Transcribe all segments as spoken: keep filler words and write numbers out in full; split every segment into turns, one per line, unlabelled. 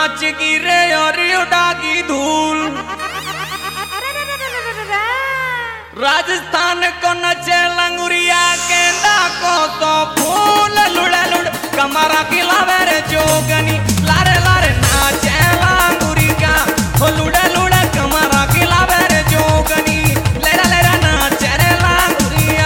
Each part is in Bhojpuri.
नाच गिरे और उड़ा की धूल। राजस्थान को नचे लंगुरिया गेंदा को तो फूल लुड़ा लुड़ कमरा खिलावे रे जोगनी लारे लारे नाचे लंगुरिया हो लुड़ा लुड़ा कमरा खिलावे रे जोगनी लेरा लेरा नाचे रे लंगुरिया।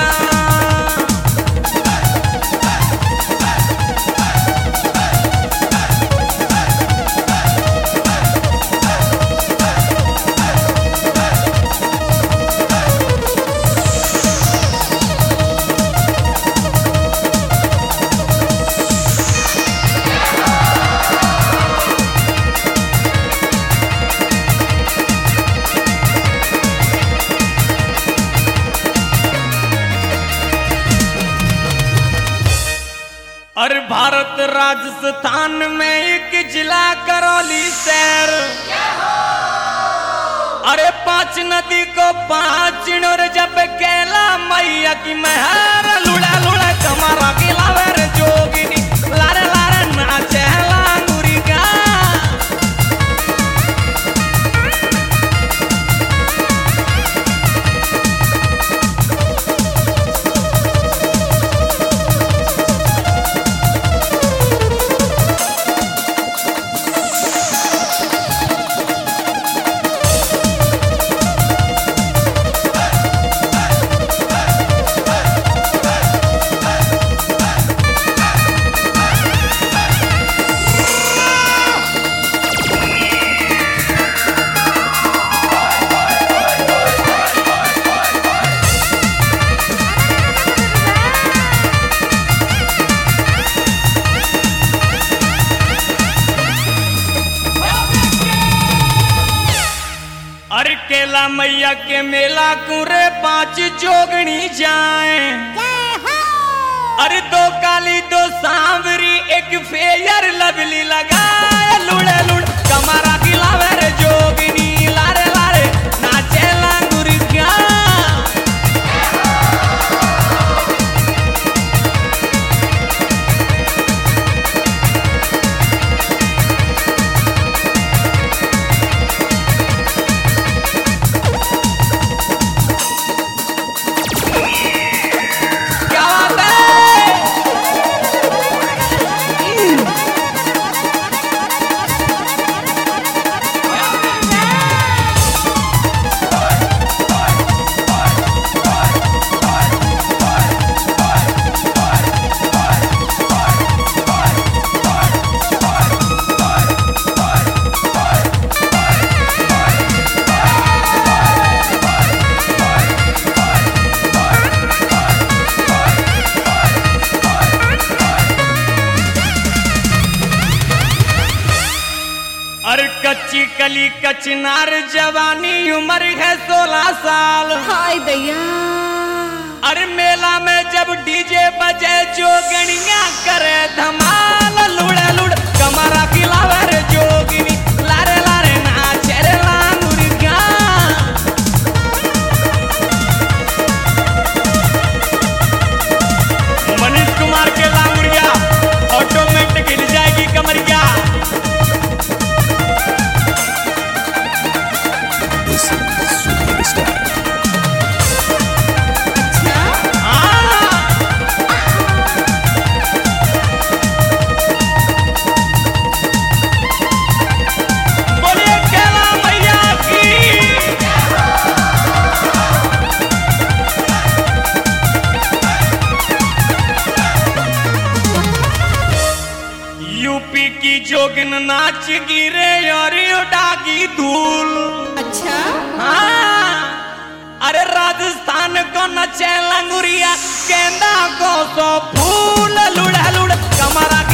और भारत राजस्थान में एक जिला करौली शहर। अरे पांच नदी को पांच और जब कैला मैया की महर लुड़ा लुड़ा कमरा खिलावे रे जोगिनी लारे लारे नाचे लांगुरी का। अरे केला मैया के मेला कुरे पांच जोगनी जाए। अरे दो काली दो सांवरी एक फेयर लवली लगाए लुड़े लुड़ कमरा खिलावे रे जोगनी लारे लारे नाचे लांगुरी क्या। अरे कच्ची कली कचनार जवानी उम्र है सोलह साल।
हाय दैया।
अरे मेला में जब डीजे बजे जोगनिया करे धमाल लुड़े लुड़ कमरा खिलावे रे जोगिनी लारे लारे नाचे रे लांगुरी का। मनीष कुमार के लांगुरिया ऑटोमेटिक हिल जाएगी कमरिया। यूपी की जोगिन नाच गिरे और उड़ागी धूल।
अच्छा
हाँ। अरे राजस्थान को नचे लंगुरिया गेंदा को तो फूल लुड़ा लुड़ कमरा